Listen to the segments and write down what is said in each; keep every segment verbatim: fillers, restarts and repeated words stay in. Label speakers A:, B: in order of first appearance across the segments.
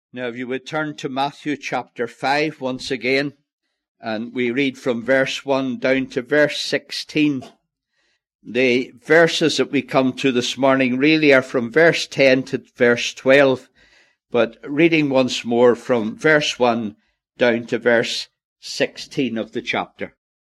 A: Now, if you would turn to Matthew chapter five once again, and we read from verse one down to verse sixteen. The verses that we come to this morning really are from verse ten to verse twelve, but reading once more from verse one down to verse sixteen of the chapter.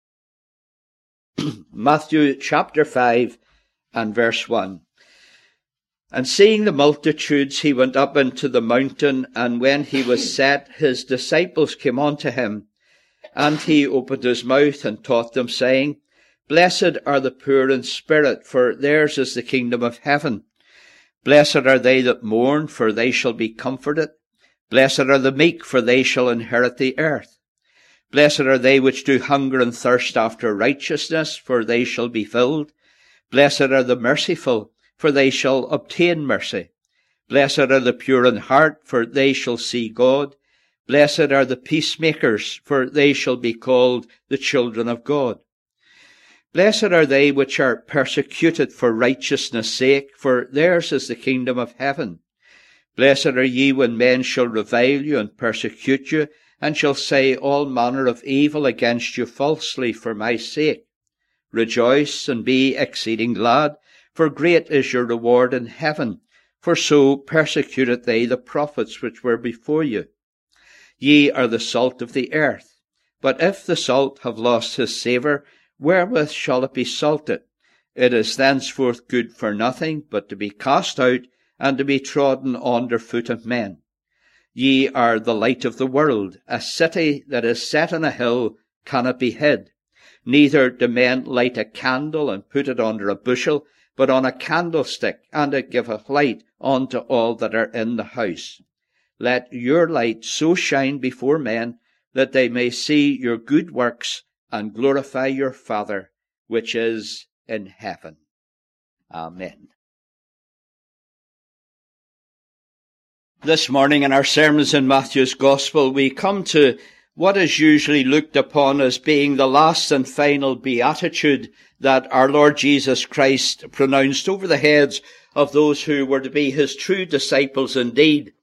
A: Matthew chapter five and verse one. And seeing the multitudes, he went up into the mountain, and when he was set, his disciples came unto him. And he opened his mouth and taught them, saying, Blessed are the poor in spirit, for theirs is the kingdom of heaven. Blessed are they that mourn, for they shall be comforted. Blessed are the meek, for they shall inherit the earth. Blessed are they which do hunger and thirst after righteousness, for they shall be filled. Blessed are the merciful, for they shall obtain mercy. Blessed are the pure in heart, for they shall see God. Blessed are the peacemakers, for they shall be called the children of God. Blessed are they which are persecuted for righteousness' sake, for theirs is the kingdom of heaven. Blessed are ye when men shall revile you and persecute you, and shall say all manner of evil against you falsely for my sake. Rejoice and be exceeding glad, for great is your reward in heaven, for so persecuted they the prophets which were before you. Ye are the salt of the earth. But if the salt have lost his savour, wherewith shall it be salted? It is thenceforth good for nothing, but to be cast out, and to be trodden under foot of men. Ye are the light of the world. A city that is set on a hill cannot be hid. Neither do men light a candle and put it under a bushel, but on a candlestick, and it giveth light unto all that are in the house. Let your light so shine before men, that they may see your good works, and glorify your Father, which is in heaven. Amen. This morning in our sermons in Matthew's Gospel, we come to what is usually looked upon as being the last and final beatitude that our Lord Jesus Christ pronounced over the heads of those who were to be his true disciples indeed.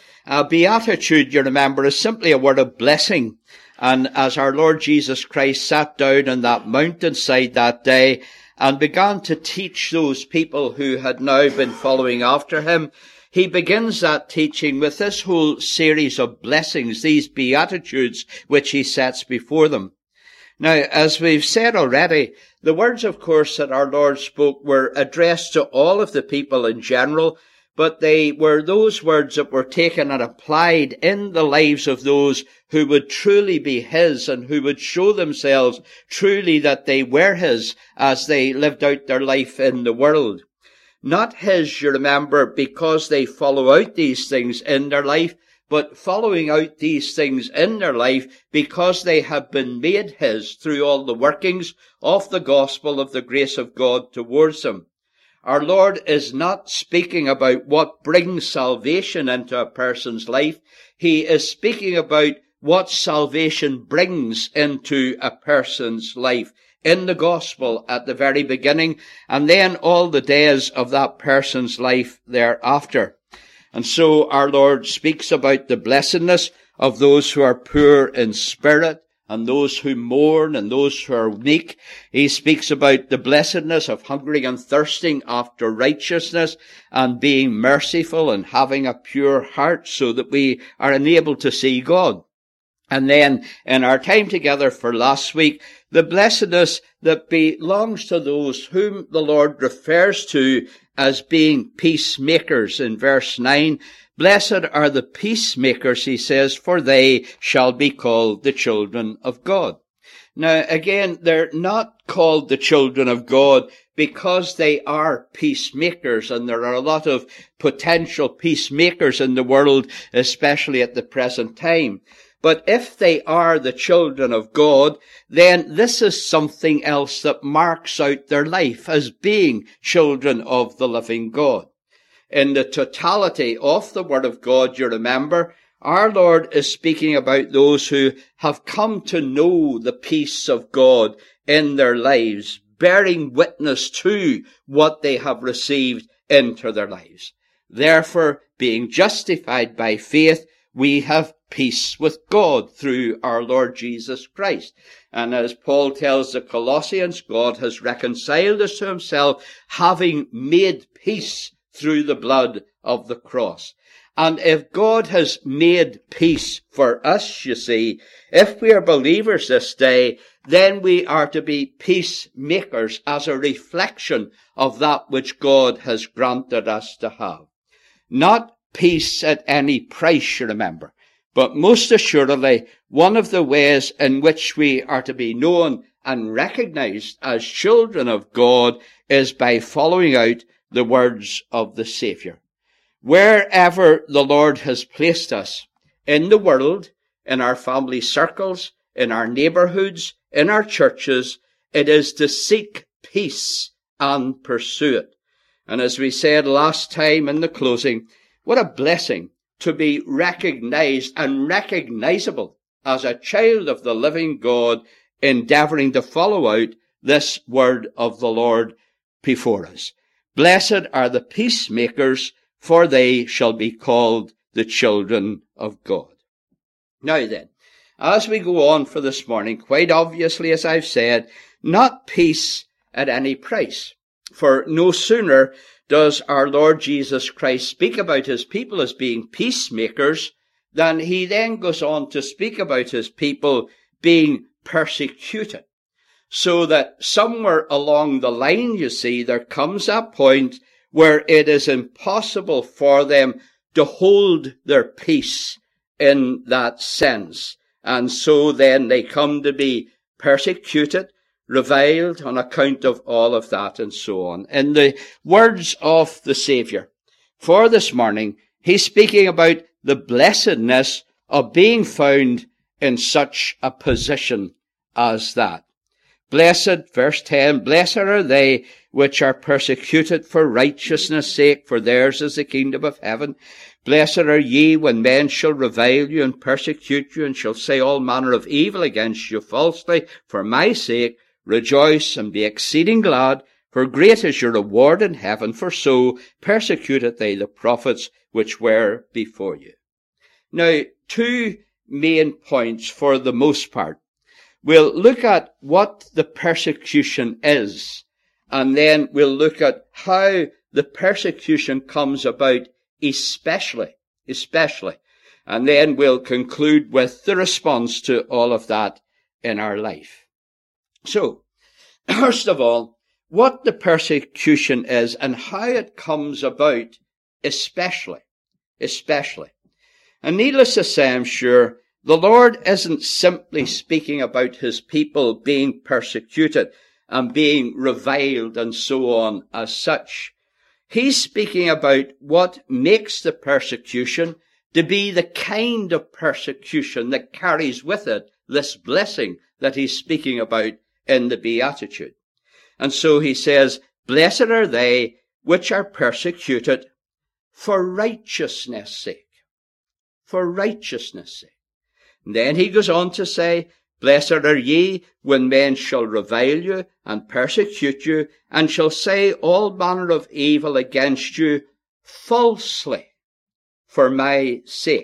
A: A beatitude, you remember, is simply a word of blessing. And as our Lord Jesus Christ sat down on that mountainside that day and began to teach those people who had now been following after him, he begins that teaching with this whole series of blessings, these beatitudes which he sets before them. Now, as we've said already, the words, of course, that our Lord spoke were addressed to all of the people in general, but they were those words that were taken and applied in the lives of those who would truly be his and who would show themselves truly that they were his as they lived out their life in the world. Not his, you remember, because they follow out these things in their life, but following out these things in their life because they have been made his through all the workings of the gospel of the grace of God towards them. Our Lord is not speaking about what brings salvation into a person's life. He is speaking about what salvation brings into a person's life in the gospel at the very beginning, and then all the days of that person's life thereafter. And so our Lord speaks about the blessedness of those who are poor in spirit, and those who mourn, and those who are meek. He speaks about the blessedness of hungering and thirsting after righteousness, and being merciful, and having a pure heart, so that we are enabled to see God. And then, in our time together for last week, the blessedness that belongs to those whom the Lord refers to as being peacemakers in verse nine. Blessed are the peacemakers, he says, for they shall be called the children of God. Now, again, they're not called the children of God because they are peacemakers, and there are a lot of potential peacemakers in the world, especially at the present time. But if they are the children of God, then this is something else that marks out their life as being children of the living God. In the totality of the Word of God, you remember, our Lord is speaking about those who have come to know the peace of God in their lives, bearing witness to what they have received into their lives. Therefore, being justified by faith, we have peace with God through our Lord Jesus Christ. And as Paul tells the Colossians, God has reconciled us to himself, having made peace through the blood of the cross. And if God has made peace for us, you see, if we are believers this day, then we are to be peacemakers as a reflection of that which God has granted us to have. Not peace at any price, you remember, but most assuredly, one of the ways in which we are to be known and recognized as children of God is by following out the words of the Saviour. Wherever the Lord has placed us, in the world, in our family circles, in our neighbourhoods, in our churches, it is to seek peace and pursue it. And as we said last time in the closing, what a blessing to be recognized and recognizable as a child of the living God, endeavoring to follow out this word of the Lord before us. Blessed are the peacemakers, for they shall be called the children of God. Now then, as we go on for this morning, quite obviously, as I've said, not peace at any price. For no sooner does our Lord Jesus Christ speak about his people as being peacemakers than he then goes on to speak about his people being persecuted. So that somewhere along the line, you see, there comes a point where it is impossible for them to hold their peace in that sense. And so then they come to be persecuted, reviled on account of all of that and so on. In the words of the Saviour, for this morning, he's speaking about the blessedness of being found in such a position as that. Blessed, verse ten, blessed are they which are persecuted for righteousness' sake, for theirs is the kingdom of heaven. Blessed are ye when men shall revile you and persecute you, and shall say all manner of evil against you falsely for my sake. Rejoice and be exceeding glad, for great is your reward in heaven, for so persecuted they the prophets which were before you. Now, two main points for the most part. We'll look at what the persecution is, and then we'll look at how the persecution comes about, especially, especially. And then we'll conclude with the response to all of that in our life. So, first of all, what the persecution is and how it comes about, especially, especially. And needless to say, I'm sure, the Lord isn't simply speaking about his people being persecuted and being reviled and so on as such. He's speaking about what makes the persecution to be the kind of persecution that carries with it this blessing that he's speaking about in the Beatitude. And so he says, blessed are they which are persecuted for righteousness' sake. For righteousness' sake. And then he goes on to say, blessed are ye when men shall revile you and persecute you, and shall say all manner of evil against you falsely for my sake.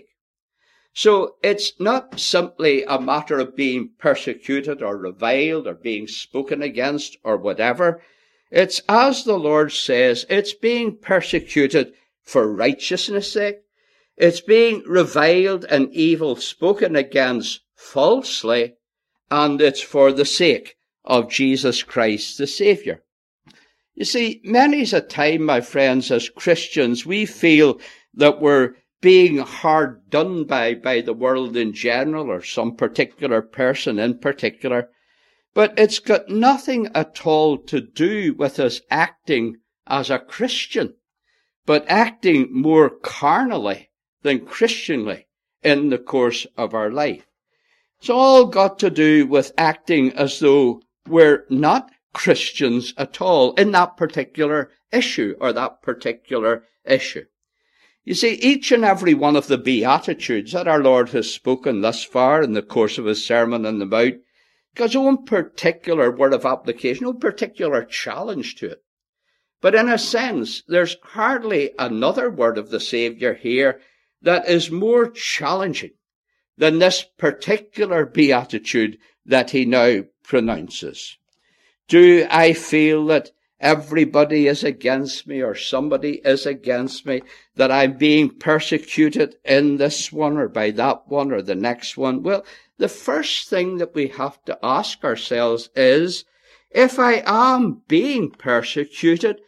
A: So it's not simply a matter of being persecuted or reviled or being spoken against or whatever. It's, as the Lord says, it's being persecuted for righteousness' sake. It's being reviled and evil spoken against falsely, and it's for the sake of Jesus Christ the Saviour. You see, many's a time, my friends, as Christians, we feel that we're being hard done by by the world in general, or some particular person in particular. But it's got nothing at all to do with us acting as a Christian, but acting more carnally than Christianly in the course of our life. It's all got to do with acting as though we're not Christians at all in that particular issue or that particular issue. You see, each and every one of the Beatitudes that our Lord has spoken thus far in the course of his Sermon on the Mount has its own particular word of application, no particular challenge to it. But in a sense, there's hardly another word of the Saviour here that is more challenging than this particular beatitude that he now pronounces? Do I feel that everybody is against me, or somebody is against me, that I'm being persecuted in this one or by that one or the next one? Well, the first thing that we have to ask ourselves is, if I am being persecuted,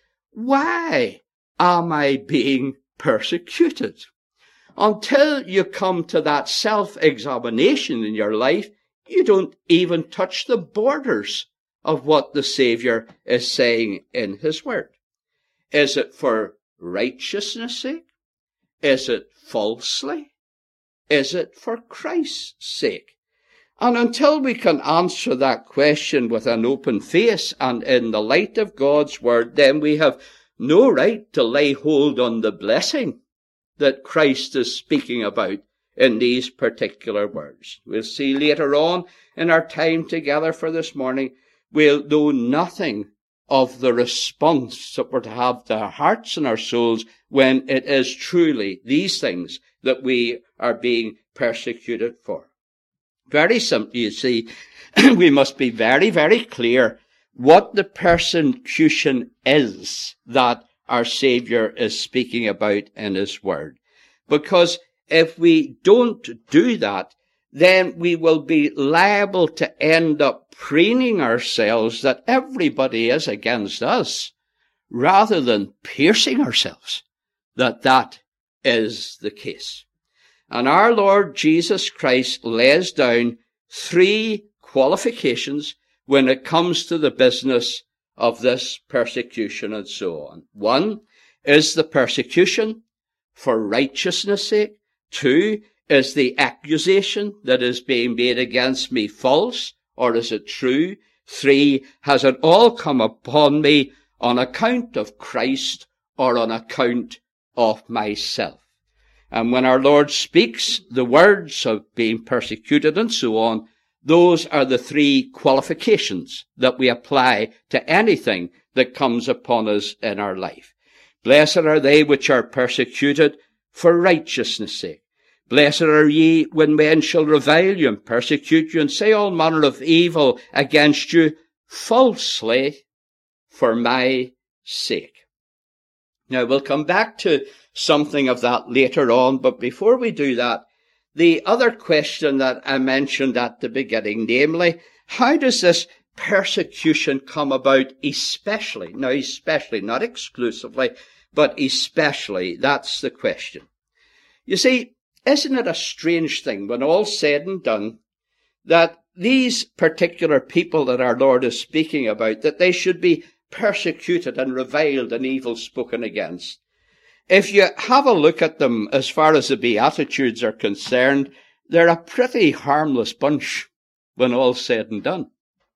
A: why am I being persecuted? Until you come to that self-examination in your life, you don't even touch the borders of what the Saviour is saying in his word. Is it for righteousness' sake? Is it falsely? Is it for Christ's sake? And until we can answer that question with an open face and in the light of God's word, then we have no right to lay hold on the blessing that Christ is speaking about in these particular words. We'll see later on in our time together for this morning, we'll know nothing of the response that we're to have to our hearts and our souls when it is truly these things that we are being persecuted for. Very simply, you see, we must be very, very clear what the persecution is that our Saviour is speaking about in his word. Because if we don't do that, then we will be liable to end up preening ourselves that everybody is against us, rather than piercing ourselves that that is the case. And our Lord Jesus Christ lays down three qualifications when it comes to the business of this persecution and so on. One is the persecution for righteousness' sake. Two is the accusation that is being made against me false, or is it true? Three, has it all come upon me on account of Christ or on account of myself? And when our Lord speaks the words of being persecuted and so on, those are the three qualifications that we apply to anything that comes upon us in our life. Blessed are they which are persecuted for righteousness' sake. Blessed are ye when men shall revile you and persecute you and say all manner of evil against you falsely for my sake. Now, we'll come back to something of that later on, but before we do that, the other question that I mentioned at the beginning, namely, how does this persecution come about especially? Now, especially, not exclusively, but especially, that's the question. You see, isn't it a strange thing, when all's said and done, that these particular people that our Lord is speaking about, that they should be persecuted and reviled and evil spoken against? If you have a look at them as far as the Beatitudes are concerned, they're a pretty harmless bunch when all's said and done.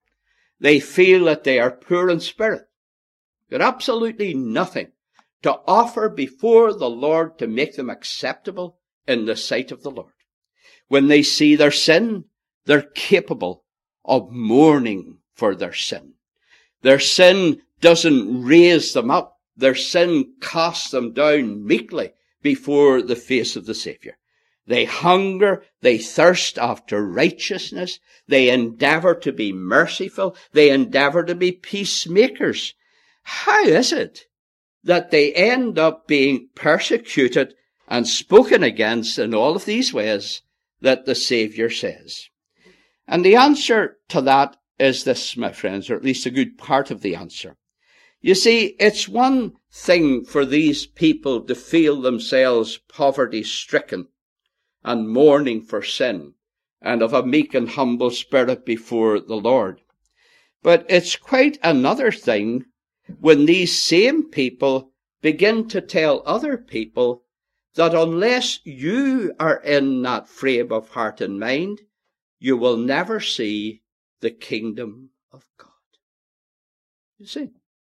A: They feel that they are poor in spirit. Got absolutely nothing to offer before the Lord to make them acceptable in the sight of the Lord. When they see their sin, they're capable of mourning for their sin. Their sin doesn't raise them up. Their sin casts them down meekly before the face of the Saviour. They hunger, they thirst after righteousness, they endeavour to be merciful, they endeavour to be peacemakers. How is it that they end up being persecuted and spoken against in all of these ways that the Saviour says? And the answer to that is this, my friends, or at least a good part of the answer. You see, it's one thing for these people to feel themselves poverty-stricken and mourning for sin and of a meek and humble spirit before the Lord. But it's quite another thing when these same people begin to tell other people that unless you are in that frame of heart and mind, you will never see the kingdom of God. You see?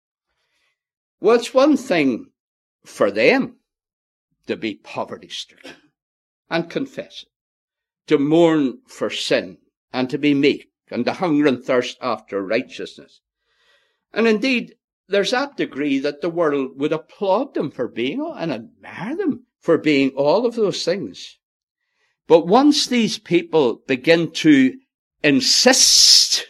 A: Well, it's one thing for them to be poverty-stricken and confess it, to mourn for sin and to be meek and to hunger and thirst after righteousness. And indeed, there's that degree that the world would applaud them for being and admire them for being all of those things. But once these people begin to insist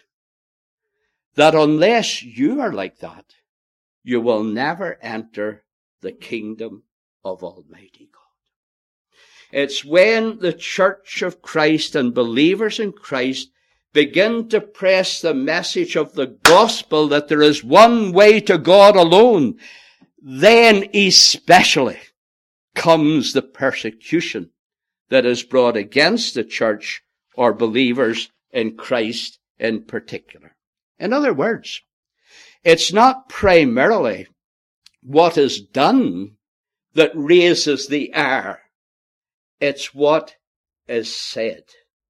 A: that unless you are like that, you will never enter the kingdom of Almighty God. It's when the Church of Christ and believers in Christ begin to press the message of the gospel that there is one way to God alone, then especially comes the persecution that is brought against the church or believers in Christ in particular. In other words, it's not primarily what is done that raises the ire. It's what is said.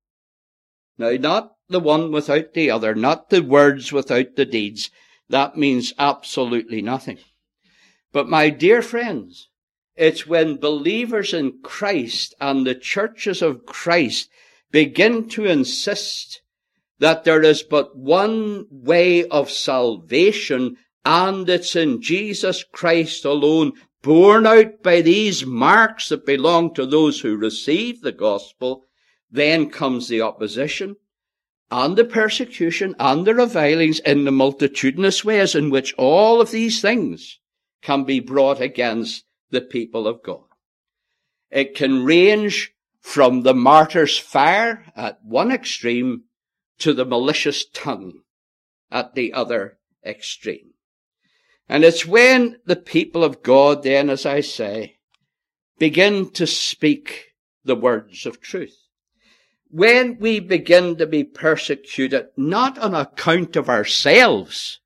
A: Now, not the one without the other, not the words without the deeds. That means absolutely nothing. But my dear friends, it's when believers in Christ and the churches of Christ begin to insist that there is but one way of salvation, and it's in Jesus Christ alone, borne out by these marks that belong to those who receive the gospel, then comes the opposition and the persecution and the revilings in the multitudinous ways in which all of these things can be brought against the people of God. It can range from the martyr's fire at one extreme to the malicious tongue at the other extreme. And it's when the people of God then, as I say, begin to speak the words of truth. When we begin to be persecuted, not on account of ourselves,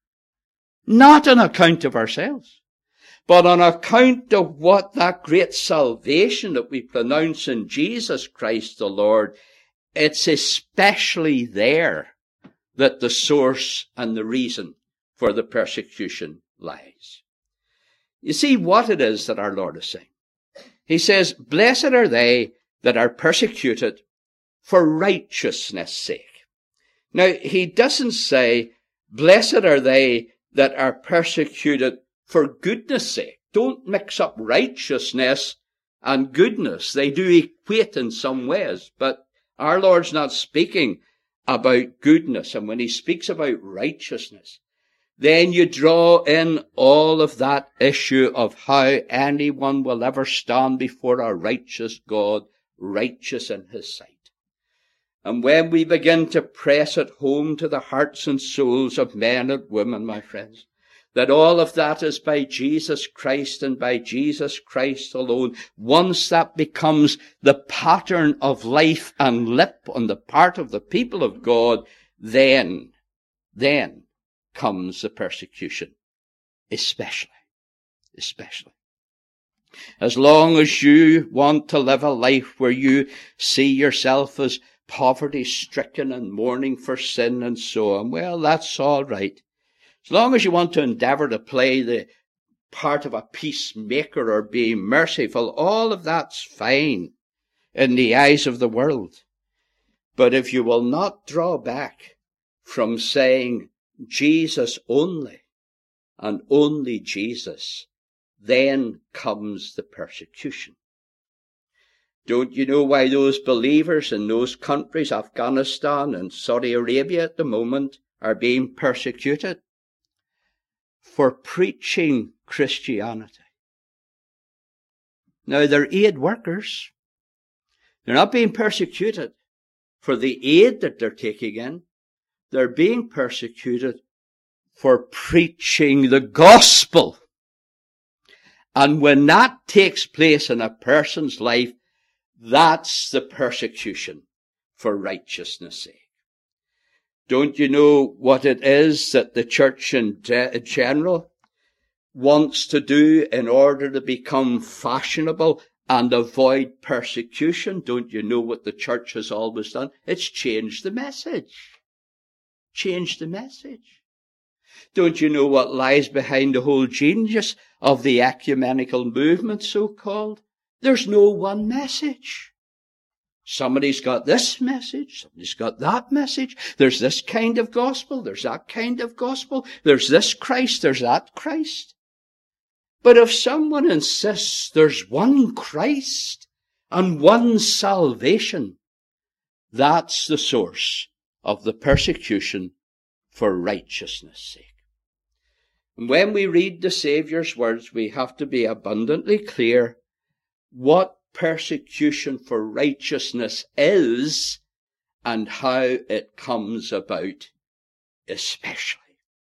A: not on account of ourselves, but on account of what that great salvation that we pronounce in Jesus Christ the Lord, it's especially there that the source and the reason for the persecution lies. You see what it is that our Lord is saying. He says, blessed are they that are persecuted for righteousness' sake. Now, he doesn't say, blessed are they that are persecuted for goodness' sake. Don't mix up righteousness and goodness. They do equate in some ways, but our Lord's not speaking about goodness. And when he speaks about righteousness, then you draw in all of that issue of how anyone will ever stand before a righteous God, righteous in his sight. And when we begin to press it home to the hearts and souls of men and women, my friends, that all of that is by Jesus Christ and by Jesus Christ alone, once that becomes the pattern of life and lip on the part of the people of God, then, then comes the persecution. Especially, especially. As long as you want to live a life where you see yourself as poverty-stricken and mourning for sin and so on, well, that's all right. As long as you want to endeavour to play the part of a peacemaker or be merciful, all of that's fine in the eyes of the world. But if you will not draw back from saying Jesus only and only Jesus, then comes the persecution. Don't you know why those believers in those countries, Afghanistan and Saudi Arabia at the moment, are being persecuted? For preaching Christianity. Now, they're aid workers. They're not being persecuted for the aid that they're taking in. They're being persecuted for preaching the gospel. And when that takes place in a person's life, that's the persecution for righteousness' sake. Don't you know what it is that the church in general wants to do in order to become fashionable and avoid persecution? Don't you know what the church has always done? It's changed the message. Change the message. Don't you know what lies behind the whole genius of the ecumenical movement, so-called? There's no one message. Somebody's got this message, somebody's got that message. There's this kind of gospel, there's that kind of gospel. There's this Christ, there's that Christ. But if someone insists there's one Christ and one salvation, that's the source of the persecution for righteousness' sake. And when we read the Saviour's words, we have to be abundantly clear what persecution for righteousness is and how it comes about especially.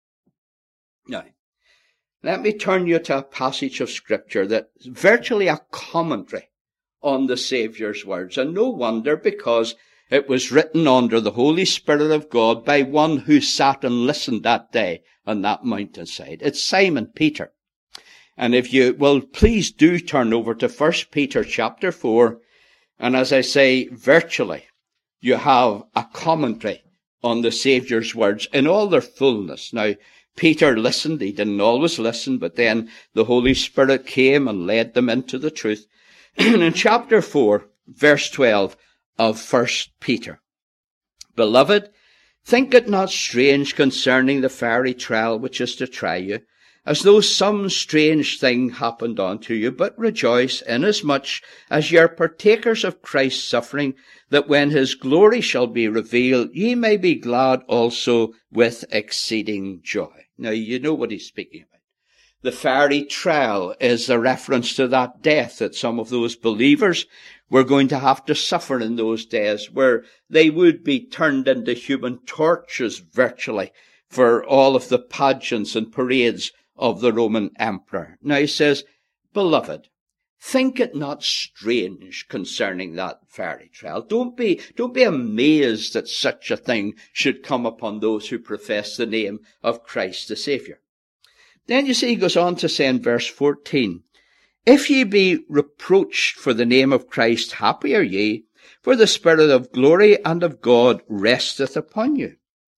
A: Now, let me turn you to a passage of Scripture that's virtually a commentary on the Saviour's words. And no wonder, because it was written under the Holy Spirit of God by one who sat and listened that day on that mountainside. It's Simon Peter. And if you will, please do turn over to First Peter chapter four. And as I say, virtually, you have a commentary on the Saviour's words in all their fullness. Now, Peter listened. He didn't always listen, but then the Holy Spirit came and led them into the truth. And in chapter four, verse twelve of First Peter, Beloved, think it not strange concerning the fiery trial which is to try you, as though some strange thing happened unto you, but rejoice inasmuch as ye are partakers of Christ's suffering, that when his glory shall be revealed, ye may be glad also with exceeding joy. Now, you know what he's speaking about. The fiery trial is a reference to that death that some of those believers were going to have to suffer in those days, where they would be turned into human torches virtually for all of the pageants and parades of the Roman emperor. Now he says, Beloved, think it not strange concerning that fiery trial. Don't be, don't be amazed that such a thing should come upon those who profess the name of Christ the Saviour. Then you see, he goes on to say in verse fourteen, If ye be reproached for the name of Christ, happy are ye, for the Spirit of glory and of God resteth upon you.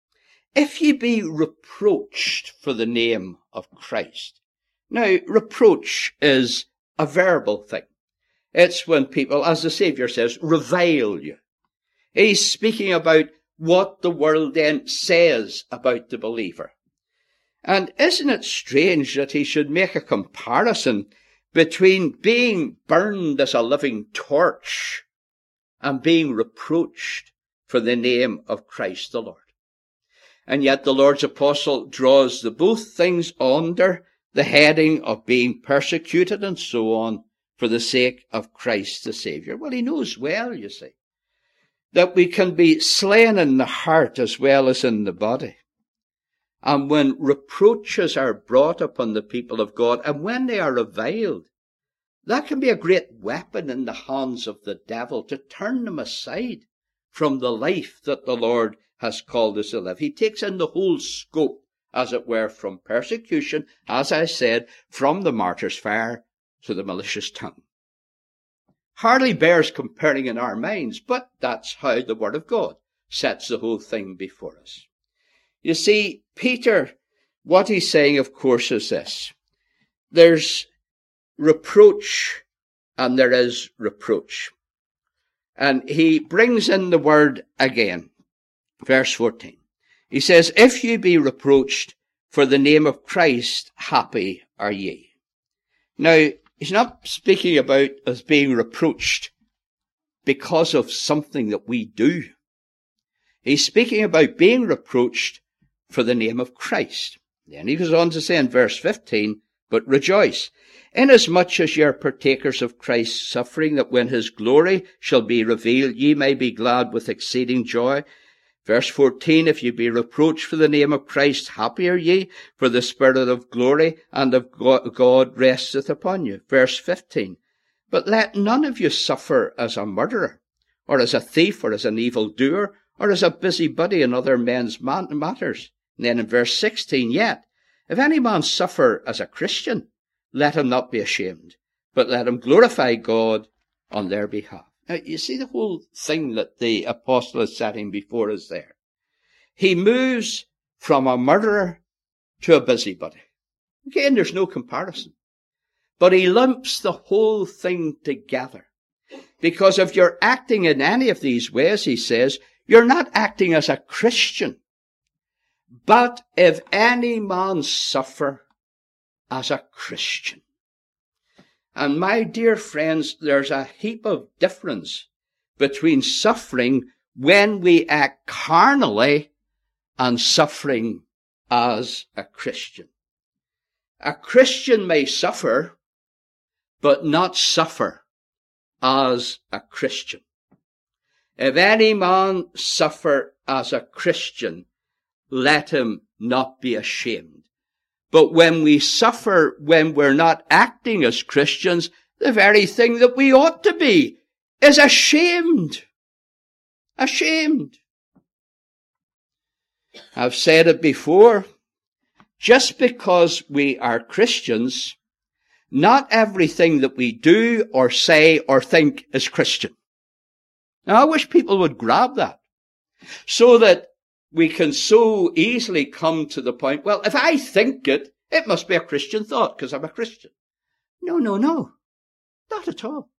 A: If ye be reproached for the name of Christ. Now, reproach is a verbal thing. It's when people, as the Saviour says, revile you. He's speaking about what the world then says about the believer. And isn't it strange that he should make a comparison between being burned as a living torch and being reproached for the name of Christ the Lord? And yet the Lord's apostle draws the both things under the heading of being persecuted and so on for the sake of Christ the Saviour. Well, he knows well, you see, that we can be slain in the heart as well as in the body. And when reproaches are brought upon the people of God, and when they are reviled, that can be a great weapon in the hands of the devil to turn them aside from the life that the Lord has called us to live. He takes in the whole scope, as it were, from persecution, as I said, from the martyr's fire to the malicious tongue. Hardly bears comparing in our minds, but that's how the Word of God sets the whole thing before us. You see, Peter, what he's saying, of course, is this. There's reproach and there is reproach. And he brings in the word again. Verse fourteen. He says, If ye be reproached for the name of Christ, happy are ye. Now, he's not speaking about us being reproached because of something that we do. He's speaking about being reproached for the name of Christ. Then he goes on to say in verse fifteen, But rejoice, inasmuch as ye are partakers of Christ's suffering, that when his glory shall be revealed, ye may be glad with exceeding joy. Verse fourteen, If ye be reproached for the name of Christ, happy are ye, for the Spirit of glory and of God resteth upon you. Verse fifteen, But let none of you suffer as a murderer, or as a thief, or as an evildoer, or as a busybody in other men's matters. And then in verse sixteen, Yet, if any man suffer as a Christian, let him not be ashamed, but let him glorify God on their behalf. Now, you see the whole thing that the apostle is setting before us there. He moves from a murderer to a busybody. Again, there's no comparison. But he lumps the whole thing together. Because if you're acting in any of these ways, he says, you're not acting as a Christian. But if any man suffer as a Christian. And my dear friends, there's a heap of difference between suffering when we act carnally and suffering as a Christian. A Christian may suffer, but not suffer as a Christian. If any man suffer as a Christian, let him not be ashamed. But when we suffer, when we're not acting as Christians, the very thing that we ought to be is ashamed. Ashamed. I've said it before. Just because we are Christians, not everything that we do or say or think is Christian. Now, I wish people would grab that, so that we can so easily come to the point, well, if I think it, it must be a Christian thought because I'm a Christian. No, no, no. Not at all.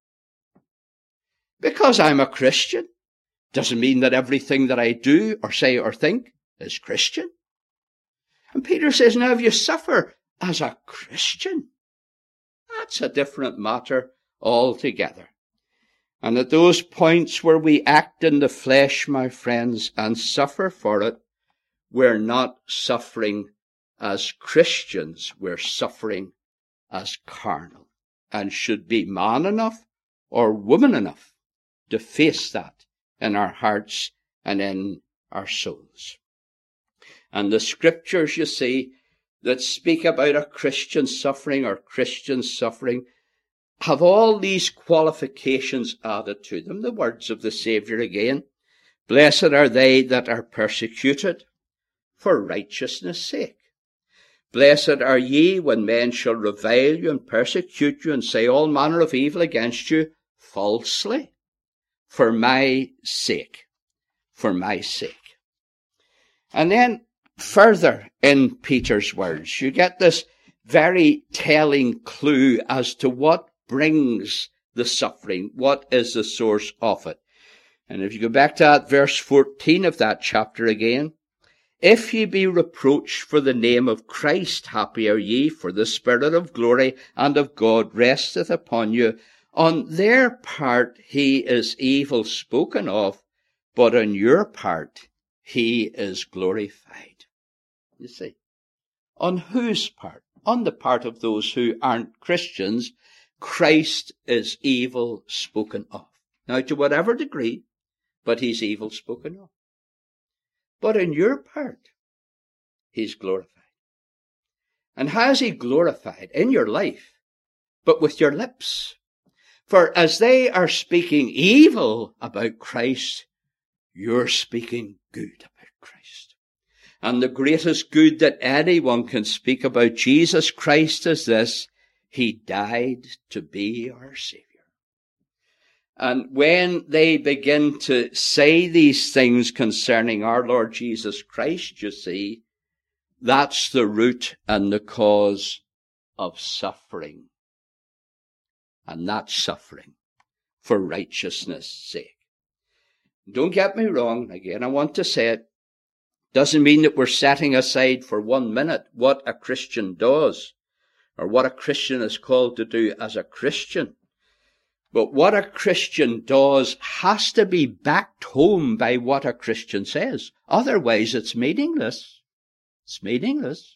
A: Because I'm a Christian doesn't mean that everything that I do or say or think is Christian. And Peter says, now if you suffer as a Christian, that's a different matter altogether. And at those points where we act in the flesh, my friends, and suffer for it, we're not suffering as Christians. We're suffering as carnal, and should be man enough or woman enough to face that in our hearts and in our souls. And the scriptures, you see, that speak about a Christian suffering or Christian suffering have all these qualifications added to them. The words of the Saviour again. Blessed are they that are persecuted for righteousness' sake. Blessed are ye when men shall revile you and persecute you and say all manner of evil against you falsely for my sake. For my sake. And then further in Peter's words, you get this very telling clue as to what brings the suffering, what is the source of it. And if you go back to that verse fourteen of that chapter again, if ye be reproached for the name of Christ, happy are ye, for the Spirit of glory and of God resteth upon you. On their part he is evil spoken of, but on your part he is glorified. You see, on whose part? On the part of those who aren't Christians, Christ is evil spoken of. Now, to whatever degree, but he's evil spoken of. But in your part, he's glorified. And how's he glorified? In your life, but with your lips. For as they are speaking evil about Christ, you're speaking good about Christ. And the greatest good that anyone can speak about Jesus Christ is this: he died to be our Savior. And when they begin to say these things concerning our Lord Jesus Christ, you see, that's the root and the cause of suffering. And that's suffering for righteousness' sake. Don't get me wrong. Again, I want to say it. Doesn't mean that we're setting aside for one minute what a Christian does, or what a Christian is called to do as a Christian. But what a Christian does has to be backed home by what a Christian says. Otherwise, it's meaningless. It's meaningless.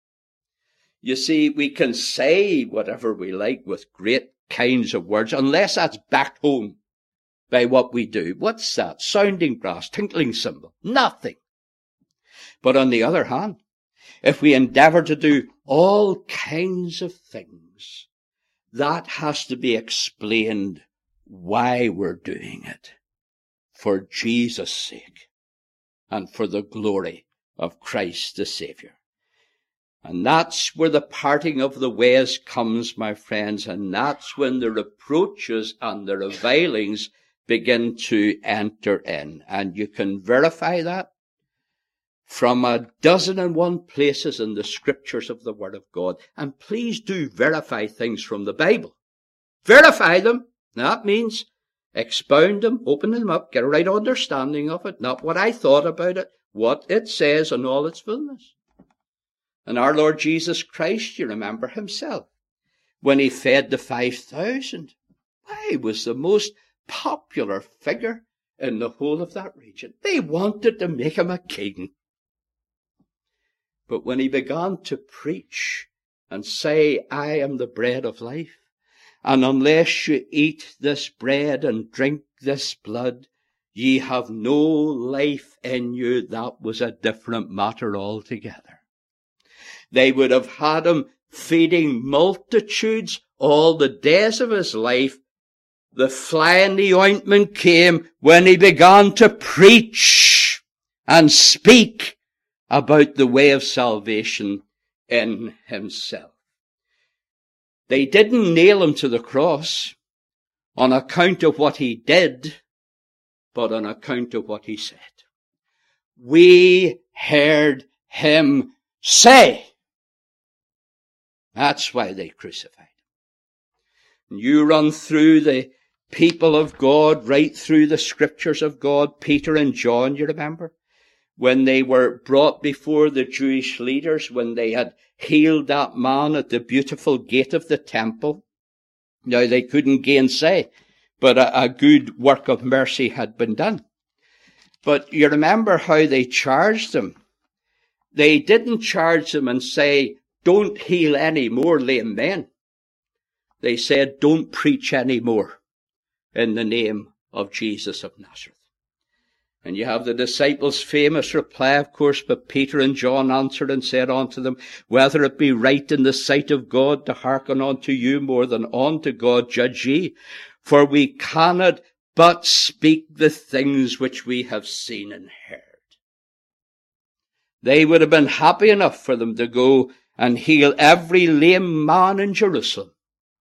A: You see, we can say whatever we like with great kinds of words, unless that's backed home by what we do. What's that? Sounding brass, tinkling cymbal. Nothing. But on the other hand, if we endeavor to do all kinds of things, that has to be explained why we're doing it. For Jesus' sake and for the glory of Christ the Saviour. And that's where the parting of the ways comes, my friends, and that's when the reproaches and the revilings begin to enter in. And you can verify that from a dozen and one places in the scriptures of the Word of God. And please do verify things from the Bible. Verify them. That means expound them, open them up, get a right understanding of it, not what I thought about it, what it says in all its fullness. And our Lord Jesus Christ, you remember himself, when he fed the five thousand. He was the most popular figure in the whole of that region. They wanted to make him a king. But when he began to preach and say, I am the bread of life, and unless you eat this bread and drink this blood, ye have no life in you, that was a different matter altogether. They would have had him feeding multitudes all the days of his life. The fly in the ointment came when he began to preach and speak about the way of salvation in himself. They didn't nail him to the cross on account of what he did, but on account of what he said. We heard him say. That's why they crucified him. You run through the people of God, right through the scriptures of God, Peter and John, you remember? When they were brought before the Jewish leaders, when they had healed that man at the beautiful gate of the temple. Now they couldn't gainsay, but a, a good work of mercy had been done. But you remember how they charged them. They didn't charge them and say, don't heal any more lame men. They said, don't preach any more in the name of Jesus of Nazareth. And you have the disciples' famous reply, of course, but Peter and John answered and said unto them, whether it be right in the sight of God to hearken unto you more than unto God, judge ye. For we cannot but speak the things which we have seen and heard. They would have been happy enough for them to go and heal every lame man in Jerusalem,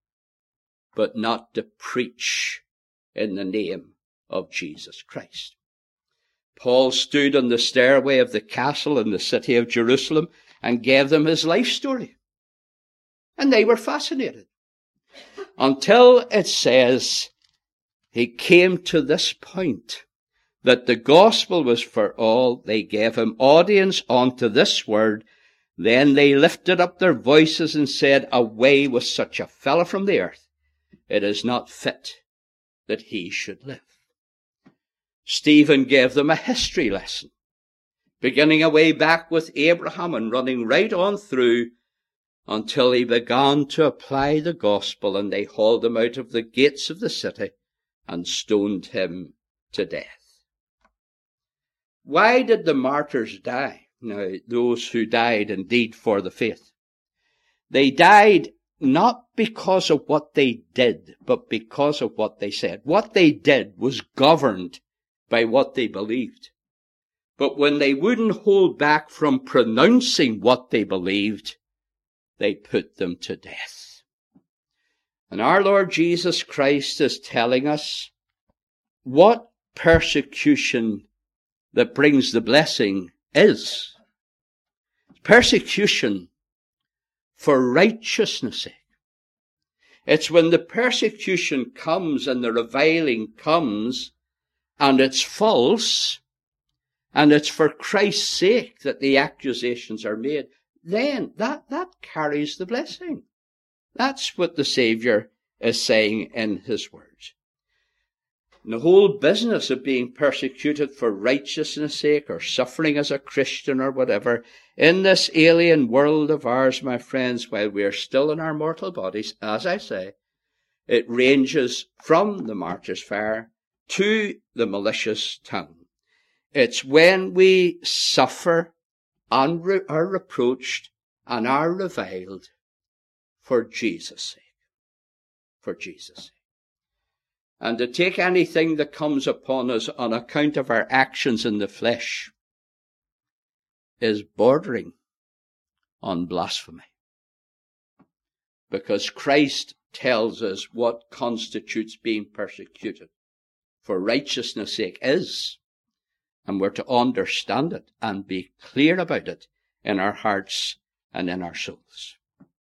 A: but not to preach in the name of Jesus Christ. Paul stood on the stairway of the castle in the city of Jerusalem and gave them his life story. And they were fascinated. Until it says he came to this point, that the gospel was for all. They gave him audience unto this word. Then they lifted up their voices and said, away with such a fellow from the earth. It is not fit that he should live. Stephen gave them a history lesson, beginning away back with Abraham and running right on through until he began to apply the gospel, and they hauled him out of the gates of the city and stoned him to death. Why did the martyrs die? Now, those who died indeed for the faith. They died not because of what they did, but because of what they said. What they did was governed by what they believed. But when they wouldn't hold back from pronouncing what they believed, they put them to death. And our Lord Jesus Christ is telling us what persecution that brings the blessing is. Persecution for righteousness' sake. It's when the persecution comes and the reviling comes and it's false, and it's for Christ's sake that the accusations are made, then that, that carries the blessing. That's what the Saviour is saying in his words. And the whole business of being persecuted for righteousness' sake, or suffering as a Christian or whatever, in this alien world of ours, my friends, while we are still in our mortal bodies, as I say, it ranges from the martyr's fire to the malicious tongue. It's when we suffer and re- are reproached and are reviled for Jesus' sake. For Jesus' sake. And to take anything that comes upon us on account of our actions in the flesh is bordering on blasphemy. Because Christ tells us what constitutes being persecuted for righteousness' sake is, and we're to understand it and be clear about it in our hearts and in our souls.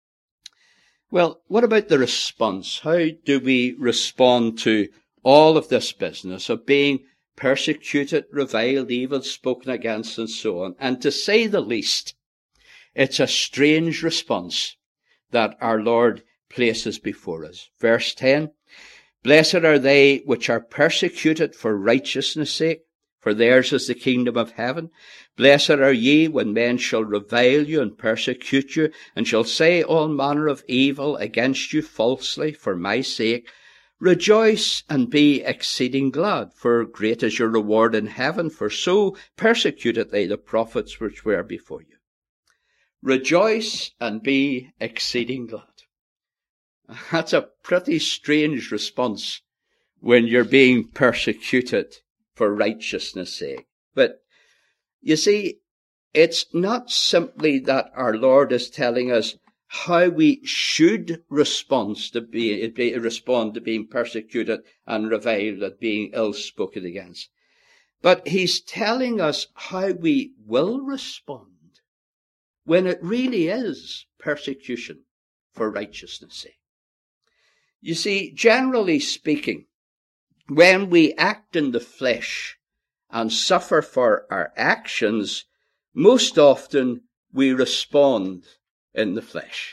A: Well, what about the response? How do we respond to all of this business of being persecuted, reviled, evil spoken against, and so on? And to say the least, it's a strange response that our Lord places before us. Verse ten, blessed are they which are persecuted for righteousness' sake, for theirs is the kingdom of heaven. Blessed are ye when men shall revile you and persecute you, and shall say all manner of evil against you falsely for my sake. Rejoice and be exceeding glad, for great is your reward in heaven, for so persecuted they the prophets which were before you. Rejoice and be exceeding glad. That's a pretty strange response when you're being persecuted for righteousness' sake. But you see, it's not simply that our Lord is telling us how we should respond to, be, be, respond to being persecuted and reviled and being ill spoken against. But he's telling us how we will respond when it really is persecution for righteousness' sake. You see, generally speaking, when we act in the flesh and suffer for our actions, most often we respond in the flesh.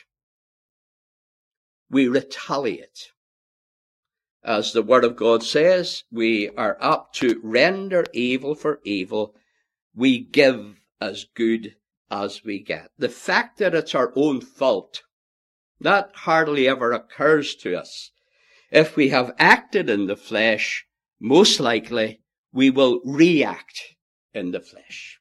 A: We retaliate. As the Word of God says, we are apt to render evil for evil. We give as good as we get. The fact that it's our own fault, that hardly ever occurs to us. If we have acted in the flesh, most likely we will react in the flesh.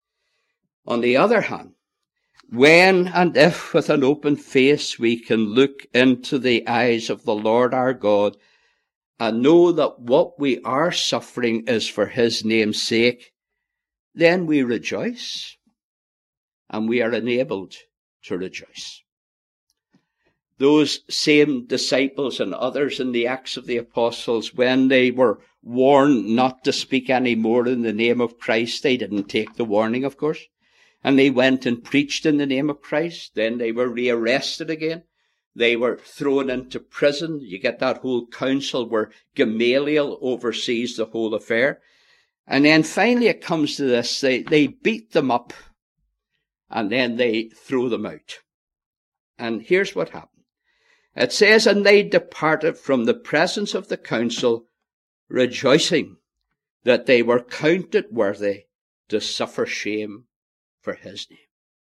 A: On the other hand, when and if with an open face we can look into the eyes of the Lord our God and know that what we are suffering is for his name's sake, then we rejoice and we are enabled to rejoice. Those same disciples and others in the Acts of the Apostles, when they were warned not to speak any more in the name of Christ, they didn't take the warning, of course. And they went and preached in the name of Christ. Then they were rearrested again. They were thrown into prison. You get that whole council where Gamaliel oversees the whole affair. And then finally it comes to this. They, they beat them up and then they throw them out. And here's what happened. It says, and they departed from the presence of the council, rejoicing that they were counted worthy to suffer shame for his name.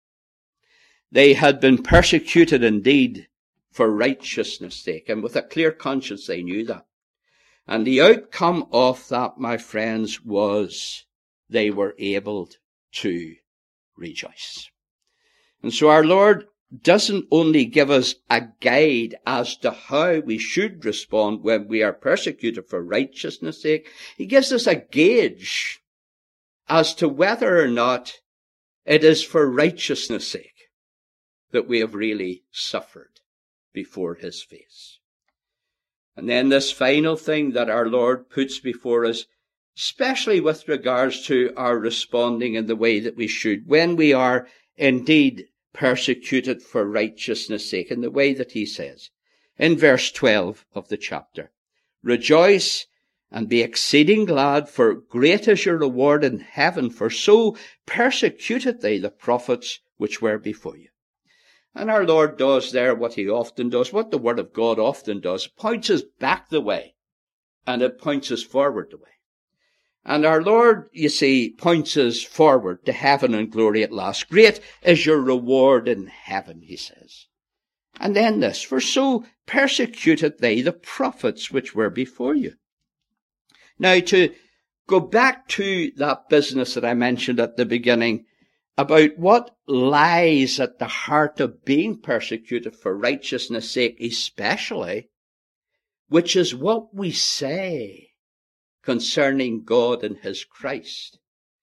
A: They had been persecuted indeed for righteousness' sake, and with a clear conscience they knew that. And the outcome of that, my friends, was they were able to rejoice. And so our Lord doesn't only give us a guide as to how we should respond when we are persecuted for righteousness' sake. He gives us a gauge as to whether or not it is for righteousness' sake that we have really suffered before his face. And then this final thing that our Lord puts before us, especially with regards to our responding in the way that we should, when we are indeed persecuted for righteousness' sake, in the way that he says in verse twelve of the chapter, rejoice and be exceeding glad, for great is your reward in heaven, for so persecuted they the prophets which were before you. And our Lord does there what he often does, what the Word of God often does, points us back the way, and it points us forward the way. And our Lord, you see, points us forward to heaven and glory at last. Great is your reward in heaven, he says. And then this, for so persecuted they the prophets which were before you. Now, to go back to that business that I mentioned at the beginning about what lies at the heart of being persecuted for righteousness' sake especially, which is what we say concerning God and his Christ.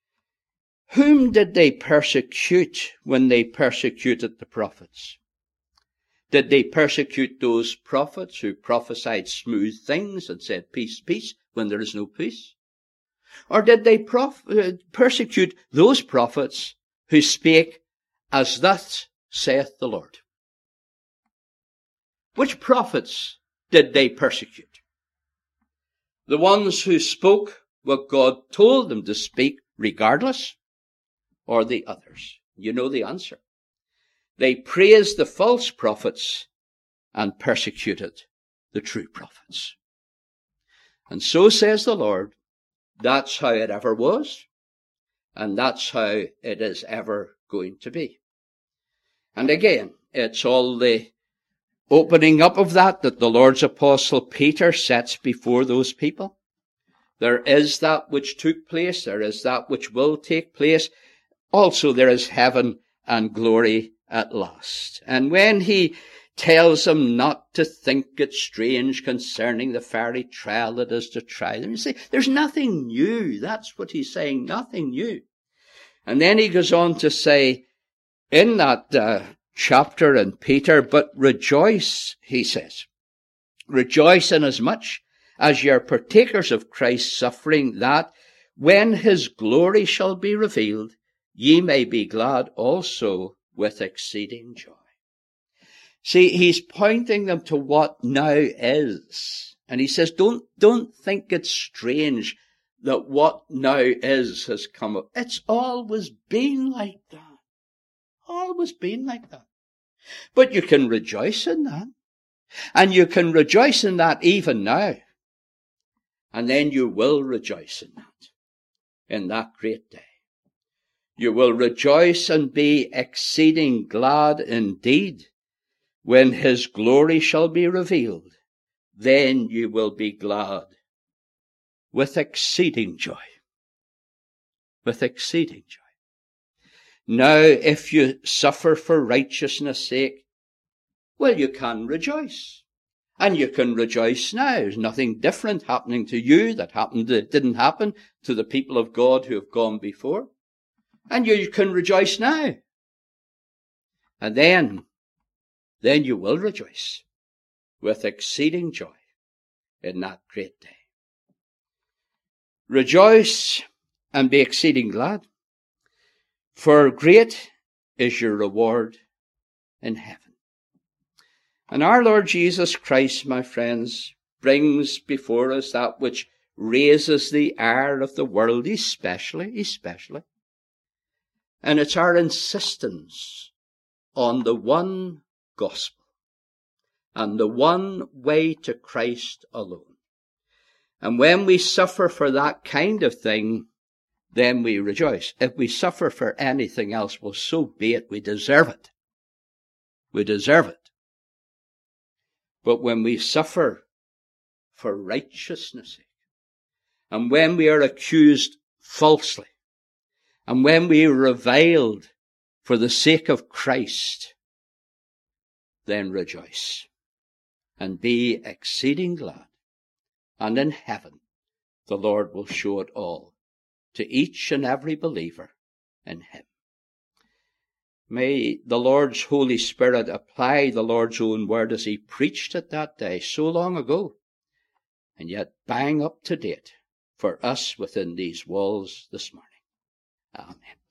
A: Whom did they persecute when they persecuted the prophets? Did they persecute those prophets who prophesied smooth things and said peace, peace, when there is no peace? Or did they prof- uh, persecute those prophets who spake, as thus saith the Lord? Which prophets did they persecute? The ones who spoke what God told them to speak regardless, or the others? You know the answer. They praised the false prophets and persecuted the true prophets. And so says the Lord, that's how it ever was, and that's how it is ever going to be. And again, it's all the opening up of that that the Lord's apostle Peter sets before those people. There is that which took place, there is that which will take place. Also there is heaven and glory at last. And when he tells them not to think it strange concerning the fiery trial that is to try them, you say, there's nothing new. That's what he's saying, nothing new. And then he goes on to say, in that uh, chapter in Peter, but rejoice, he says, rejoice inasmuch as ye are partakers of Christ's suffering, that when his glory shall be revealed, ye may be glad also with exceeding joy. See, he's pointing them to what now is. And he says, don't, don't think it's strange that what now is has come up. It's always been like that. Always been like that. But you can rejoice in that. And you can rejoice in that even now. And then you will rejoice in that, in that great day. You will rejoice and be exceeding glad indeed when his glory shall be revealed. Then you will be glad with exceeding joy. With exceeding joy. Now, if you suffer for righteousness' sake, well, you can rejoice. And you can rejoice now. There's nothing different happening to you that happened, that didn't happen to the people of God who have gone before. And you can rejoice now. And then, then you will rejoice with exceeding joy in that great day. Rejoice and be exceeding glad, for great is your reward in heaven. And our Lord Jesus Christ, my friends, brings before us that which raises the ire of the world, especially, especially. And it's our insistence on the one gospel and the one way to Christ alone. And when we suffer for that kind of thing, then we rejoice. If we suffer for anything else, well, so be it. We deserve it. We deserve it. But when we suffer for righteousness' sake, and when we are accused falsely, and when we are reviled for the sake of Christ, then rejoice and be exceeding glad. And in heaven, the Lord will show it all to each and every believer in him. May the Lord's Holy Spirit apply the Lord's own word as he preached it that day so long ago, and yet bang up to date for us within these walls this morning. Amen.